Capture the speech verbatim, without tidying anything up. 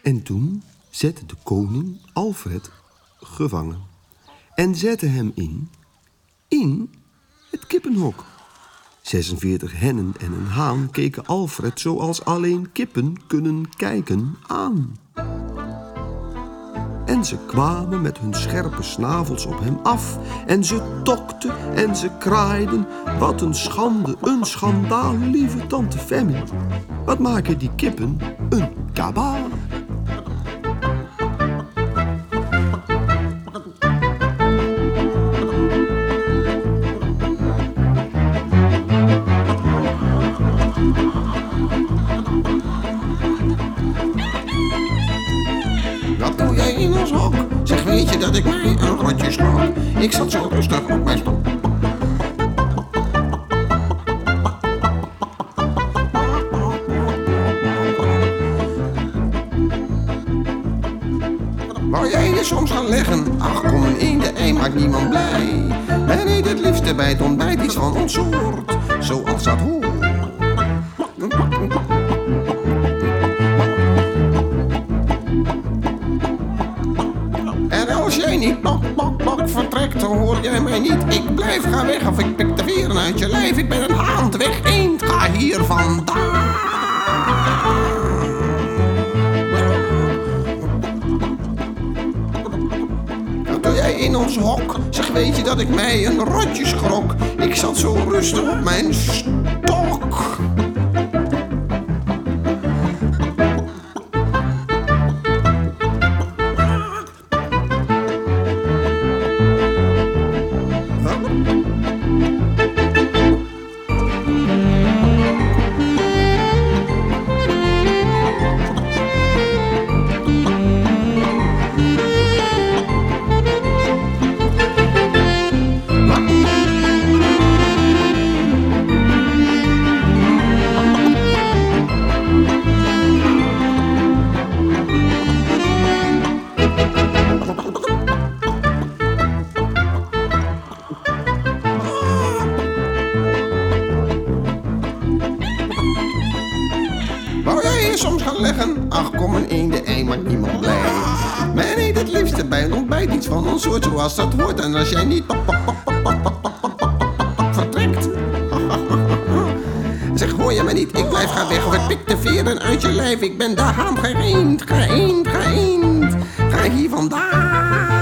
En toen zette de koning Alfred gevangen en zette hem in, in het kippenhok. zesenveertig hennen en een haan keken Alfred zoals alleen kippen kunnen kijken aan. En ze kwamen met hun scherpe snavels op hem af. En ze tokten en ze kraaiden. Wat een schande, een schandaal, lieve tante Femmy. Wat maken die kippen een kabaal. Wat doe jij in ons hok? Zeg, weet je dat ik mij een rotje schrok? Ik zat zo rustig op mijn stok. Wou jij je soms gaan leggen? Ach, kom een in de ei, maakt niemand blij. En eet het liefste bij het ontbijt iets van ons soort, zoals dat hoort. En als jij niet bok, bok, bok vertrekt, dan hoor jij mij niet. Ik blijf, ga weg of ik pik de veren uit je lijf. Ik ben een haand weg, eend, ga hier vandaan. Wat doe jij in ons hok? Zeg, weet je dat ik mij een rotje schrok? Ik zat zo rustig op mijn stok. Wou jij je soms gaan leggen? Ach, kom een in de ei, maakt niemand blij. Men eet het liefste bij een ontbijt iets van ons soort, zoals dat hoort. En als jij niet pop, pop, pop, pop, pop, pop, pop, pop, pop, vertrekt. Zeg, hoor je mij niet? Ik blijf, ga weg of ik pik de veren uit je lijf. Ik ben de haan, ga eend, ga eend, ga eend. Ga hier vandaan.